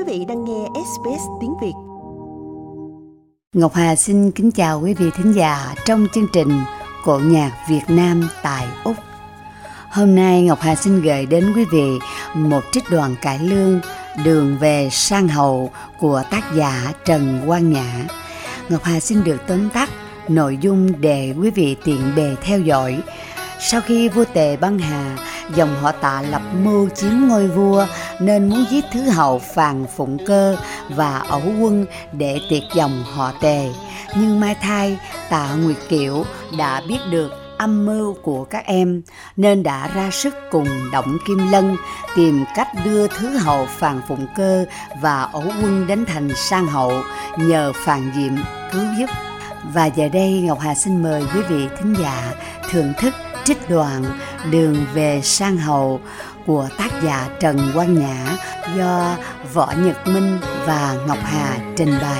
vị đang nghe SBS tiếng Việt. Ngọc Hà xin kính chào quý vị thính giả trong chương trình Cộ nhạc Việt Nam tại Úc. Hôm nay Ngọc Hà xin gửi đến quý vị một trích đoạn cải lương Đường về Sang Hậu của tác giả Trần Quang Nhã. Ngọc Hà xin được tóm tắt nội dung để quý vị tiện bề theo dõi. Sau khi vua Tề băng hà, dòng họ Tạ lập mưu chiếm ngôi vua nên muốn giết thứ hậu Phàn Phụng Cơ và ẩu quân để tiệt dòng họ Tề. Nhưng mai thai Tạ Nguyệt Kiều đã biết được âm mưu của các em nên đã ra sức cùng Động Kim Lân tìm cách đưa thứ hậu Phàn Phụng Cơ và ẩu quân đến thành Sang Hậu nhờ Phàn Diệm cứu giúp. Và giờ đây Ngọc Hà xin mời quý vị thính giả thưởng thức trích đoạn Đường về Sang Hậu của tác giả Trần Quang Nhã do Võ Nhật Minh và Ngọc Hà trình bày.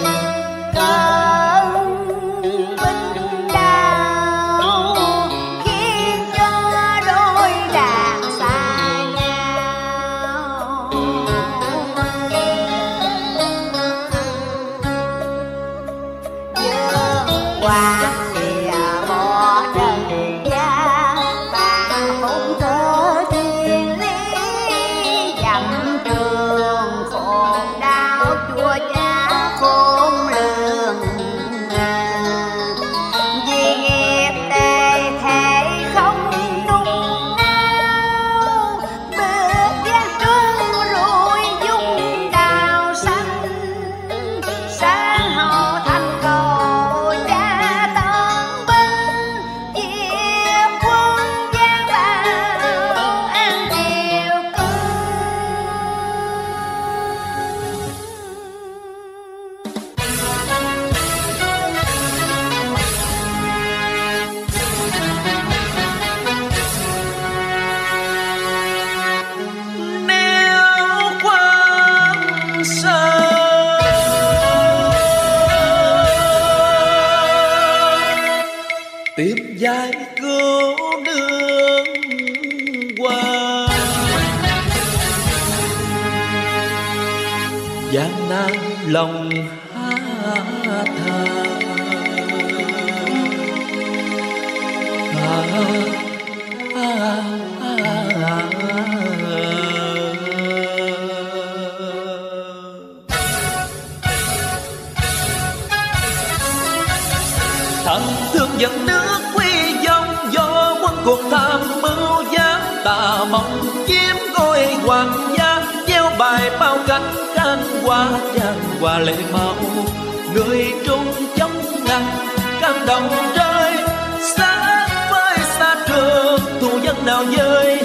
Tiếp dài cứu đường qua gian nan lòng hát thà thần thương dẫn nước quy dòng do quân cuộc tham mưu giáng tà mộng chiếm ngôi hoàng gia gieo bài bao cánh can qua lệ máu người trung chống ngăn cam đồng rơi sát với xa trường thù dân nào dơi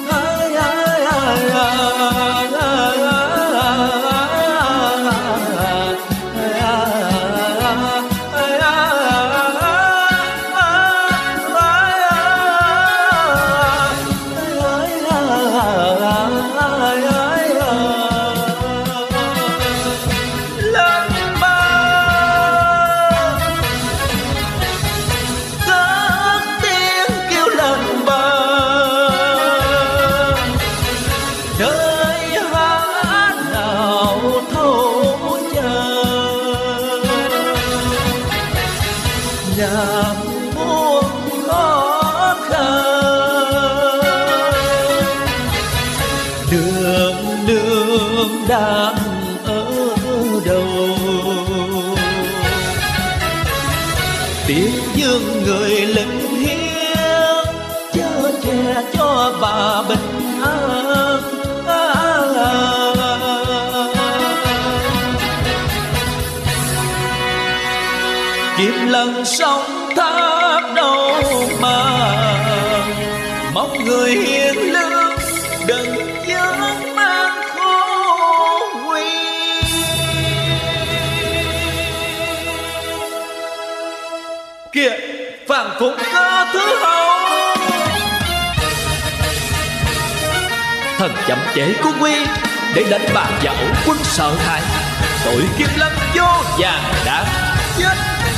đang ở đâu tiếng dương người lính hiến chở che cho bà bình an Kim Lân sông tháp đâu mà mong người hiền lương đừng nhớ mang kìa Phàn Phụng Cơ thứ hậu thần chậm trễ của quy để đánh bại và ẩu quân sợ hãi tội Kim Lân vô vàn đã chết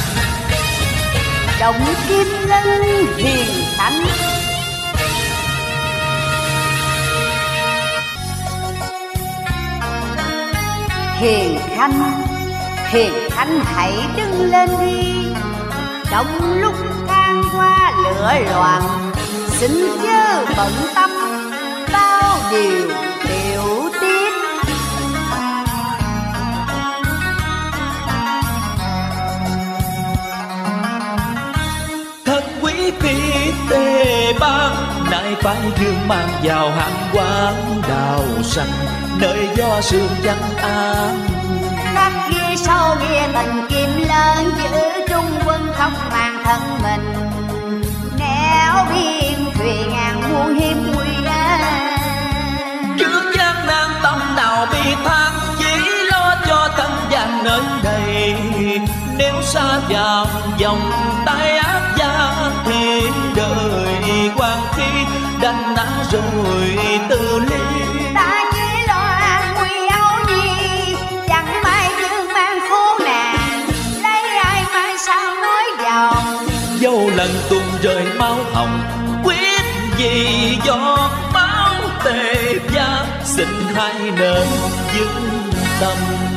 Động Kim Lân hiền thánh. Hiền Khanh hãy đứng lên đi, trong lúc thăng hoa lửa loạn, xin chớ bận tâm bao điều tiểu tiết. Thân quý phi Tề Ban nay phải đương mang vào hàng quán đào xanh, nơi gió sương vắng an. Khắc ghi sau ghi tình kim lớn, giữ trung quân không màng thân mình. Nẻo biên thuyền ngàn muôn hiểm nguy á, Trước gian nan tâm nào bi than, chỉ lo cho thân gian nơi đây. Nếu xa vào vòng tay ác gian thì đời quan khi đành đã rồi từ ly. ta chỉ lo an nguy âu nhi, chẳng may dương mang khốn nạn, lấy ai mai sao nói dòng. Dẫu lần tuôn rơi máu hồng, quyết gì do máu Tề Gia, xin hai nên vững tâm.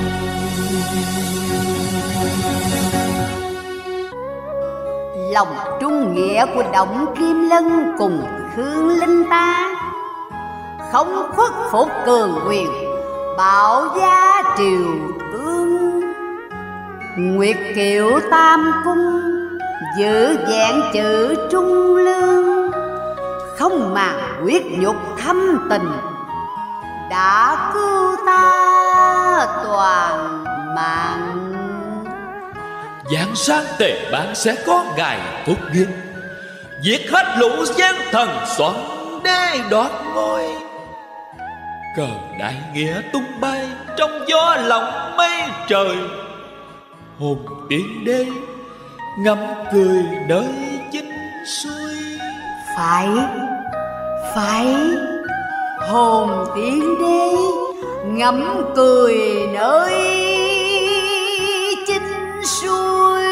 Lòng trung nghĩa của Động Kim Lân cùng Khương Linh ta, không khuất phục cường quyền bảo gia triều tương. Nguyệt Kiệu Tam Cung giữ vẹn chữ trung lương, không màng quyết nhục thâm tình, đã cứu ta toàn mạng. Giáng sáng Tề Ban sẽ có ngày phúc duyên, diệt hết lũ gian thần soạn đế đoạt ngôi. Cờ đại nghĩa tung bay trong gió lòng mây trời, hồn tiên đế ngắm cười nơi chính xuôi. Phải hồn tiên đế ngắm cười nơi chính xuôi.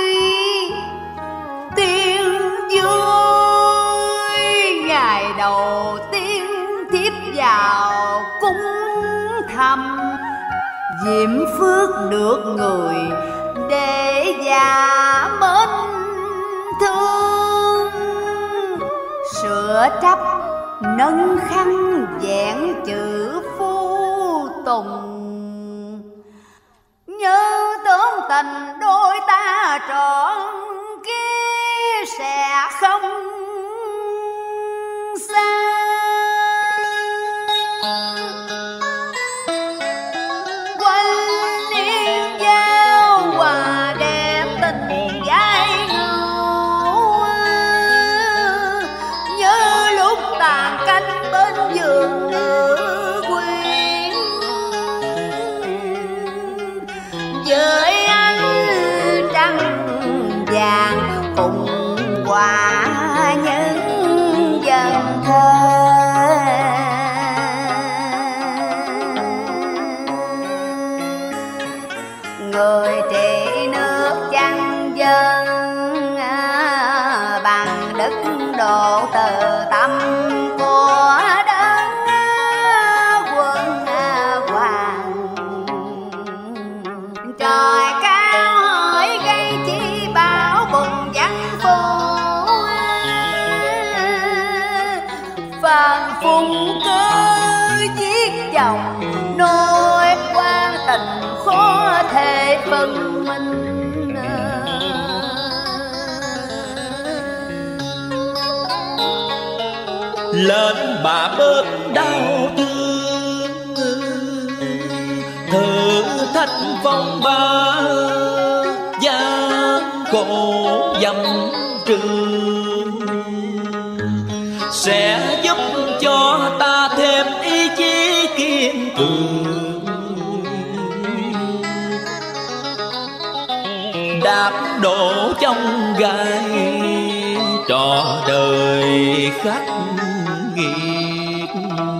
Tiên dưới ngày đầu tiên tiếp vào cung thăm, diễm phước được người để già mến thương. Sửa trách nâng khăn vẹn chữ phu tùng, nhớ tướng tình đôi ta trọn kia sẽ không xa. Quanh niên giao hòa đẹp tình giai ngưu, nhớ lúc tàn canh bên giường nữ quyến. Với anh trăng vàng cùng quả những dần thơ, người trị nước chẳng dân bằng đức độ từ tâm của đấng quân hoàng. Trời cao hỡi gây chi bảo bùng văn phu, phàn phùng cơ giết chồng nỗi quan tình khó thể phân minh. Lên bà bớt đau thương, thử thách phong ba gian khổ dầm trường, sẽ giúp cho ta thêm ý chí kiên cường. Đạp đổ trong gai trò đời khắc nghiệt,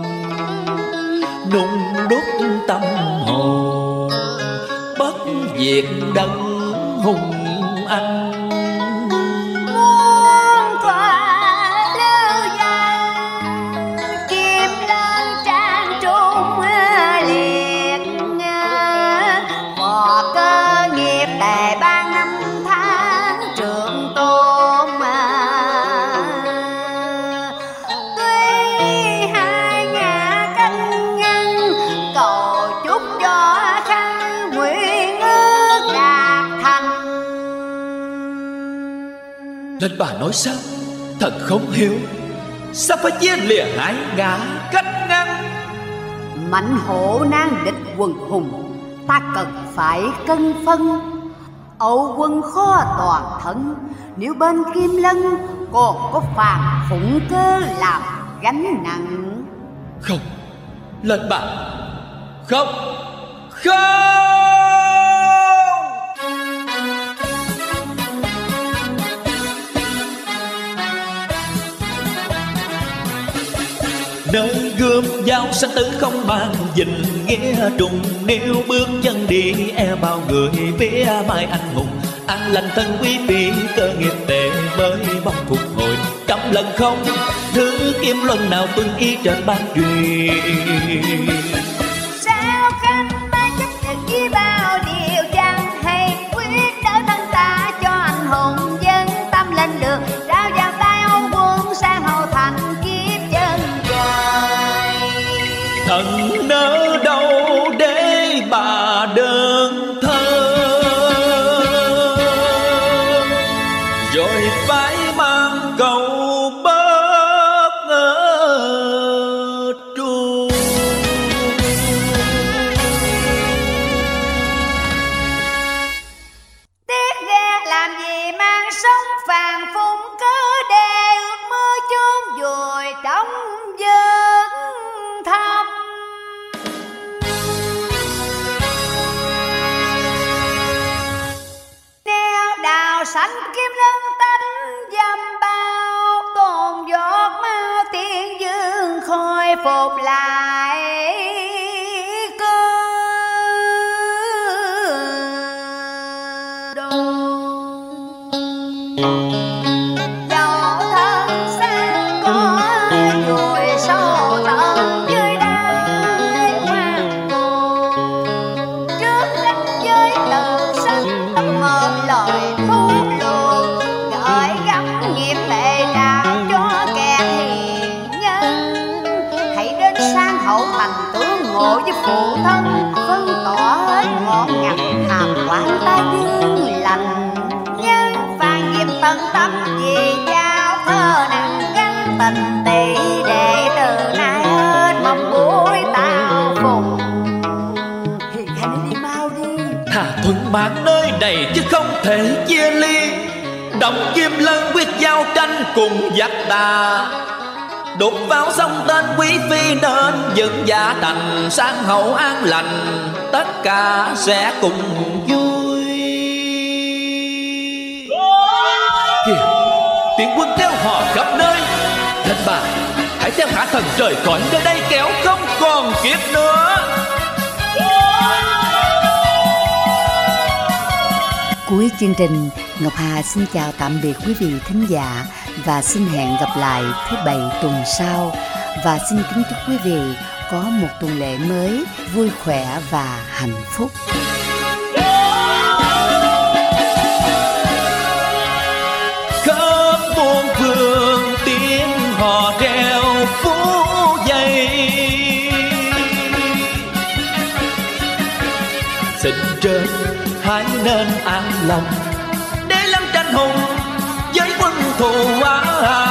nung đúc tâm hồn bất diệt đấng hùng anh. Muôn tòa lưu danh kim lên trang trung liệt, Nên bà nói sao? Thật không hiểu. Sao phải chia lìa hai ngã cách ngăn? Mạnh hổ nan địch quần hùng, ta cần phải cân phân. Âu quân khó toàn thân, nếu bên Kim Lân còn có Phàn Phụng Cơ làm gánh nặng. Không, lên bà. Không, không. Nơi gươm dao sanh tử không mang dình nghĩa trùng, nếu bước chân đi e bao người vía mai anh hùng. An lành thân quý phi cơ nghiệp tệ mới mong phục hồi. Trăm lần không thứ kiếm luân nào tuân ý trên ban truyền. Sao khanh ta chấp nhận với bao điều chẳng hay, quyết đỡ thân ta cho anh hùng dân tâm lên đường. Trao vào tay Âu quân sang hậu thành kiếp chân trời. Thần nỡ đâu để bà đơn thơ, rồi phải mang cầu bớt tru. Tiếc ghê làm gì mang sống Phàn Phụng Cơ, để ước mơ chôn vùi trong giấc thầm. Neo đào sanh Kim Lân tánh dầm bao, tồn giọt mau tiên dương khôi phục lại cơ đồ. Dẫu thân sang có vùi sâu tận dưới đáy hoàng buồn, trước ranh giới tự sanh tâm một lời thu luộc, gợi gắm nghiệp tệ trao cho kẻ hiền nhân. Hãy đến sang hậu thành tướng ngộ với phụ thân, phân tỏ hết ngọn ngành hàm quan ta dương lành. Nhân Phàn Diệm tận tâm vì giao thơ nặng gắn tình tỷ, để từ nay hết mong buổi tao phùng. Thì khanh đi mau đi. Thà thuận mạng nơi này chứ không thể chia ly. Động Kim Lân quyết giao tranh cùng giặc tà, đột vào sông tên quý phi nên dựng giả thành. Sang hậu an lành tất cả sẽ cùng vui. Kìa, tiếng quân theo hò khắp nơi. Nên bà hãy theo hạ thần rời khỏi nơi đây, kéo không còn kịp nữa. Cuối chương trình, Ngọc Hà xin chào tạm biệt quý vị thính giả và xin hẹn gặp lại thứ Bảy tuần sau. Và xin kính chúc quý vị có một tuần lễ mới vui khỏe và hạnh phúc. Khắp muôn phương tiếng hò reo phú dây, xin trên hãy nên an lòng, để lắm tranh hùng với quân thù á.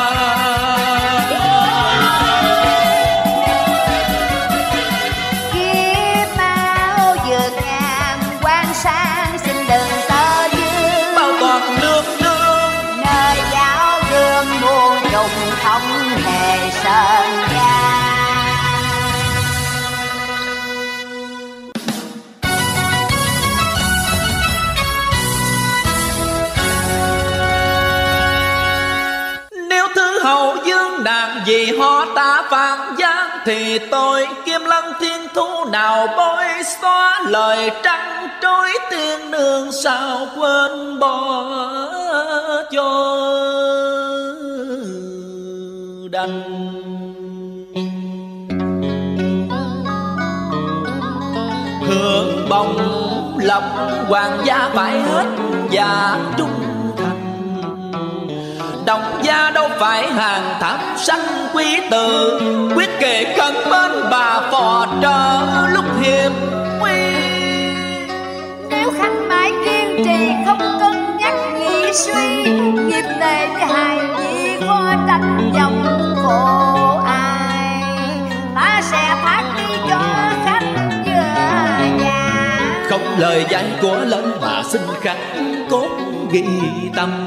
Kiếp mau vượt ngàn quan sang, xin đừng tơ dư Bao toàn nước nước nơi giáo gương muôn trùng không hề sơn gia. hậu dương nàng vì họ ta phản gian, thì tôi Kim Lân thiên thú nào bối xóa lời trăng trối tiên nương sao quên bỏ cho đành. Hưởng bồng lập hoàng gia phải hết và trung thành, đồng gia đâu phải hàng thảm sanh quý tử, quyết kề cận bên bà phò trợ lúc hiểm nguy. Nếu khanh mãi kiên trì không cân nhắc nghĩ suy, nghiệp tề mong lời dạy của lớn mà xin khắc cốt ghi tâm.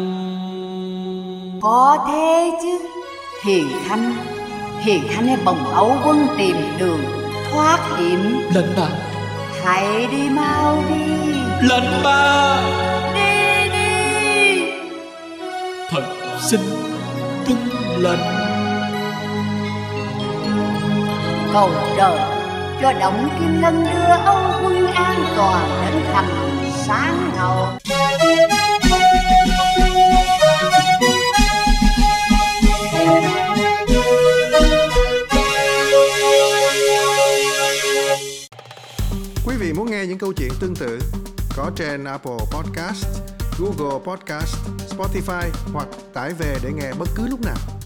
Có thế chứ. Hiền Khanh hay bồng ấu quân tìm đường thoát hiểm. Lệnh bà, Hãy đi mau đi. lệnh bà, Đi. thật xin tuân lệnh. Cầu trời cho Động Kim Lân đưa Âu quân an toàn đến thành Sáng Hậu. Quý vị muốn nghe những câu chuyện tương tự có trên Apple Podcast, Google Podcast, Spotify hoặc tải về để nghe bất cứ lúc nào.